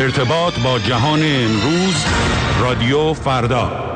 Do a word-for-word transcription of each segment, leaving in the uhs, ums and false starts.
ارتباط با جهان امروز، رادیو فردا.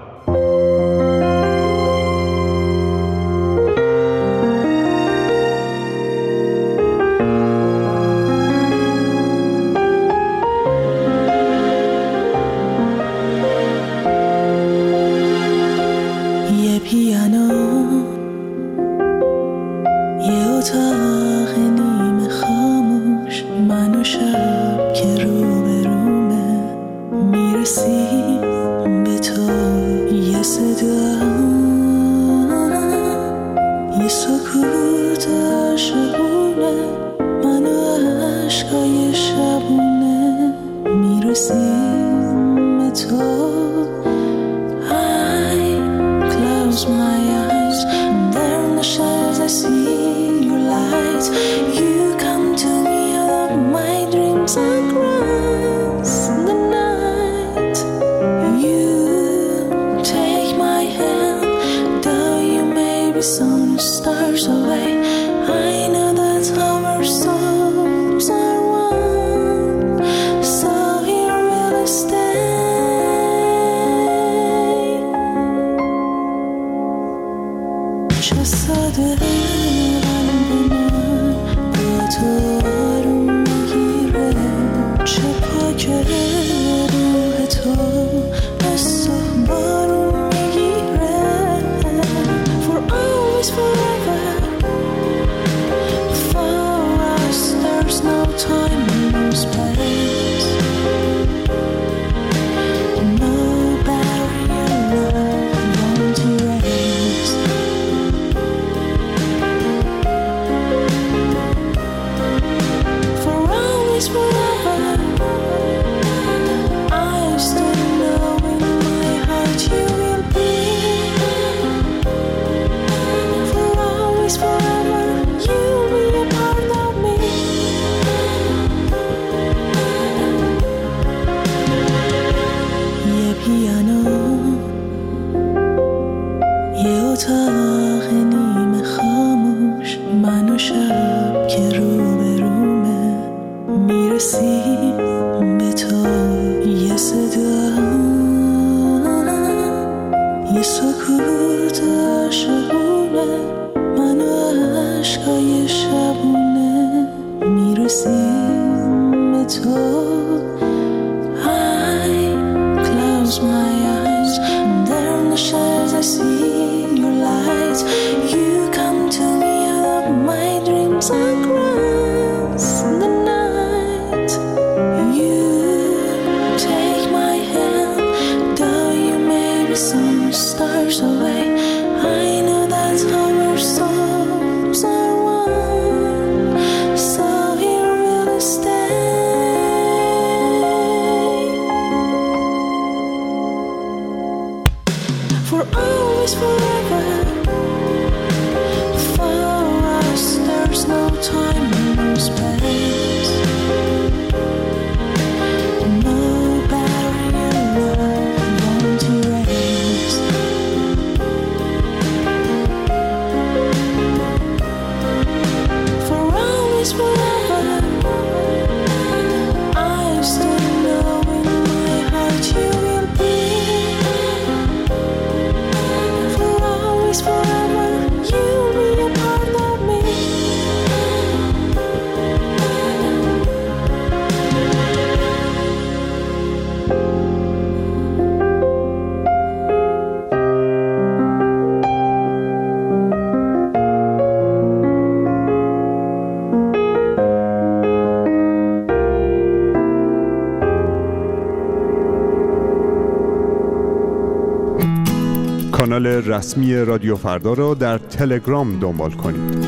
کانال رسمی رادیو فردا را در تلگرام دنبال کنید.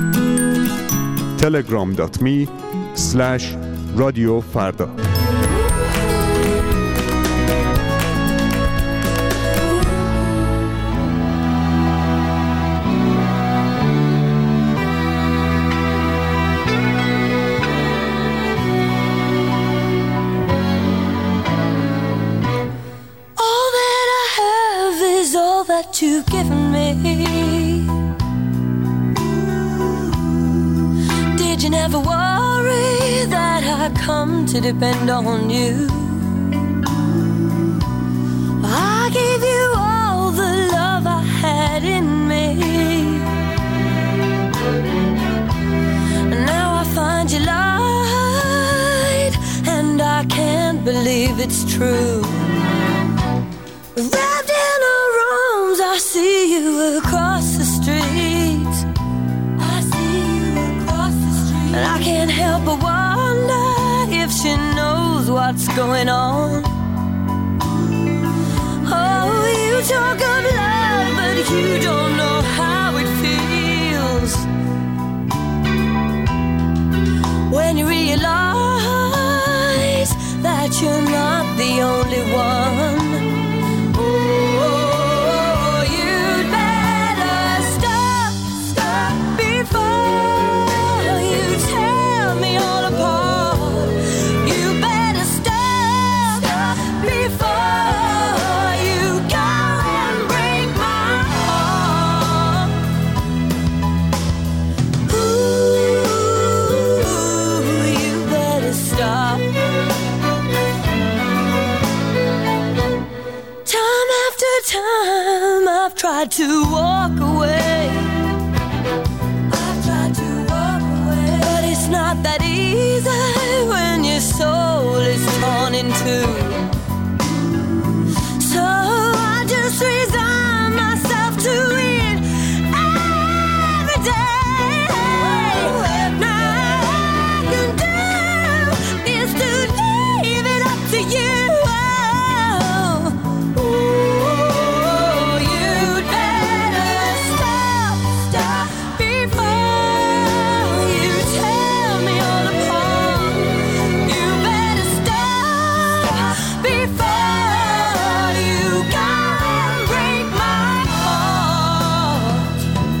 تلگرام دات می اسلش رادیو فردا. You've given me. Did you never worry that I'd come to depend on you. I gave you all the love I had in me. Now I find you lied, and I can't believe it's true. Wrapped in our arms, I see you across the street. I see you across the street, and I can't help but wonder if she knows what's going on. Oh, you talk of love, but you don't know how it feels when you realize that you're not the only one. Oh, you'd better stop, stop before you tear me all apart. You better stop, stop before you go and break my heart. Ooh, you better stop. Time after time I've tried to walk away. I've tried to walk away, but it's not that easy when your soul is torn in two. So I just resign myself to it every day. Now all I can do is to leave it up to you. Oh, you'd better stop, stop before you tear me all apart. You better stop before you go and break my heart.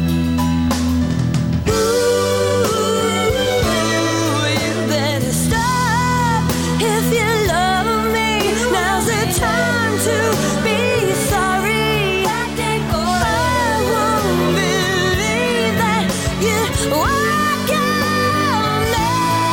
Ooh, you better stop if you love me. Now's the time to be sorry. I won't believe that you walk on me,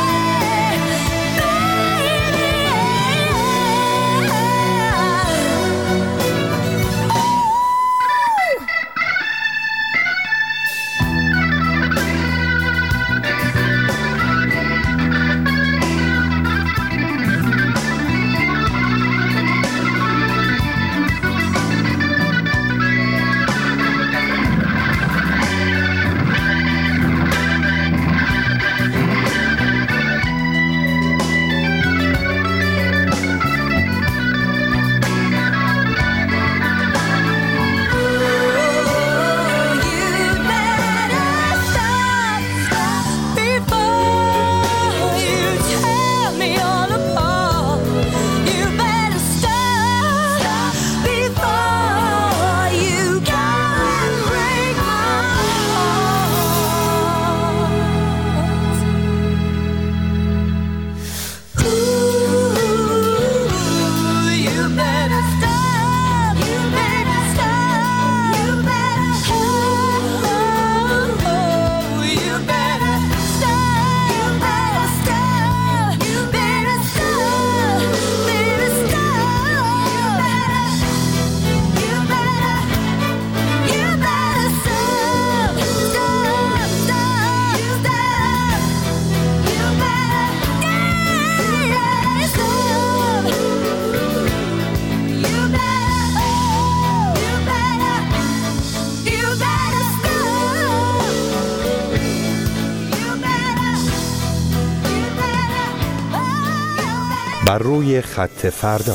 بر روی خط فردا.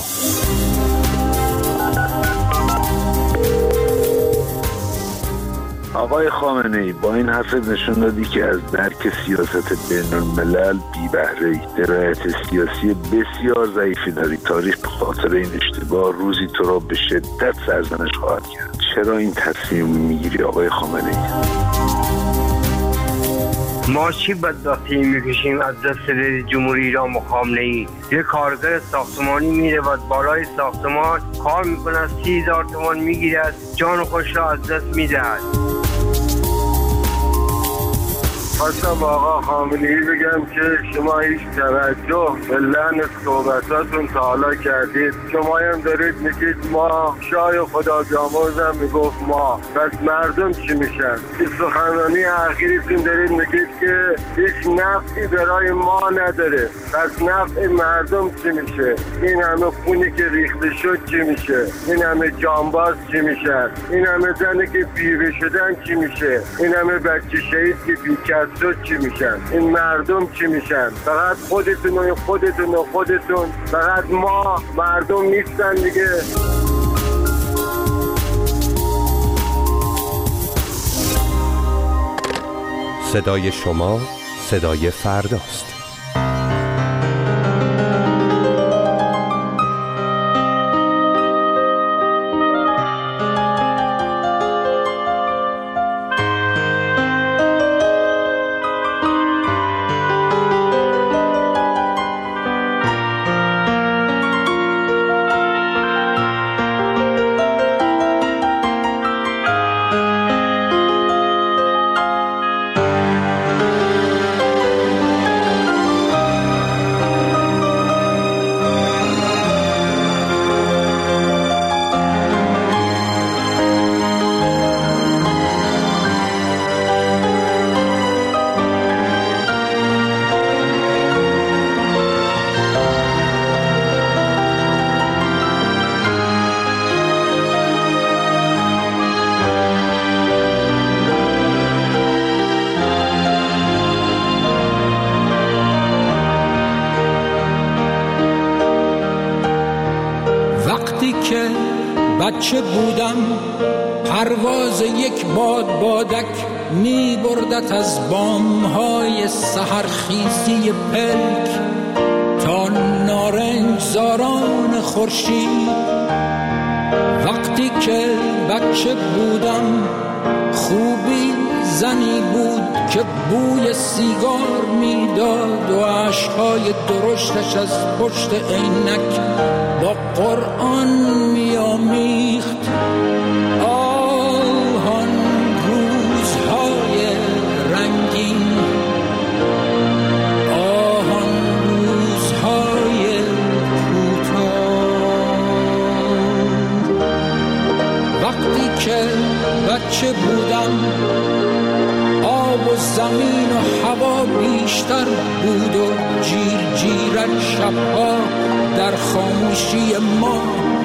آقای خامنه‌ای، با این حرفت نشون دادی که از درک سیاست بین الملل بی بهره‌ای، درایت سیاسی بسیار ضعیفی داری. تاریخ به خاطر این اشتباه روزی تو را به شدت سرزنش خواهد کرد. چرا این تصمیم میگیری آقای خامنه‌ای؟ ما چی بدبختی میکشیم از دست رئیس جمهوری ایران و خامنه‌ای؟ یه کارگر ساختمانی میره و بالای ساختمان کار میکنه، سی هزار تومان میگیرد، جان خوش را از دست میدهد. خواستم آقا خامنه‌ای بگم که شما هیچ توجه به لحن صحبتاتون تا حالا کردید. شما هم دارید میگید ما، شاه خدا بیامرز هم میگفت ما، پس مردم چی میشن؟ این سخنرانی اخیریتون دارید میگید که هیچ نفعی برای ما نداره، پس نفع مردم چی میشه؟ این همه خونی که ریخته شد چی میشه؟ این همه جانباز چی میشن؟ این همه زنی که بیوه شدن چی میشه؟ این همه بچه شهید که بیکس شد چی میشن؟ این مردم چی میشن؟ فقط خودتون و خودتون و خودتون، فقط ما مردم نیستن دیگه. صدای شما صدای فرداست. بچه بودم پرواز یک باد بادک می بردت از بامهای سحرخیزی پلک تا نارنج زاران خورشید. وقتی که بچه بودم خوبی زنی بود که بوی سیگار میداد و عشقهای درشتش از پشت عینک با قرآن میامیخت. آهان روزهای رنگین، آهان روزهای کوتاه. وقتی که بچه بودم آب و زمین و هوا بیشتر بود و جیر جیرک شبها در خاموشی ما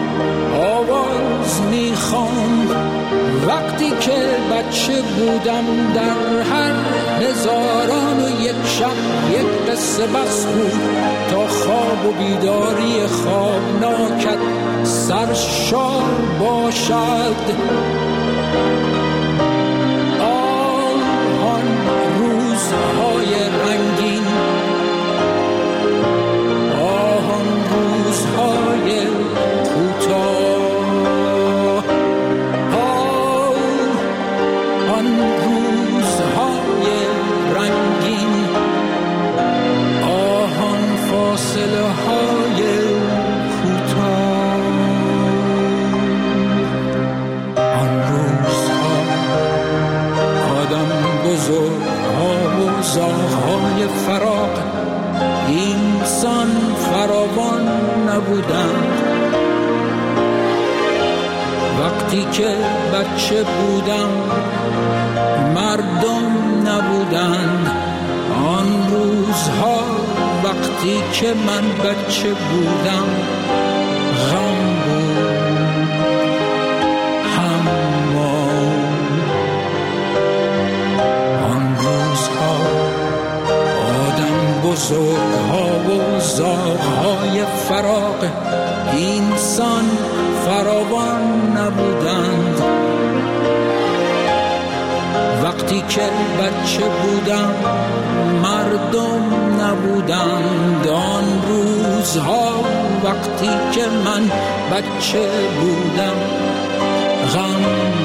آواز میخواند. وقتی که بچه بودم در هر هزاران و یک شب یک قصه بس بود تا خواب و بیداری خوابناکت سرشار باشد. آهان روزهای رنگین، آهان روزهای کوتاه. آهان روزهای رنگین، آهان فاصله های کوتاه. آن روزها آدم بزرگها و زاغهای فراق اینسان فراوان نبودند. وقتی که بچه بودم مردم نبودند. آن روزها وقتی که من بچه بودم غم بود، حمام. آن روزها آدم بزرگها و زاغهای فراق اینسان فراوان نبودند. وقتی که بچه بودم مردم نبودند. آن روزها وقتی که من بچه بودم غم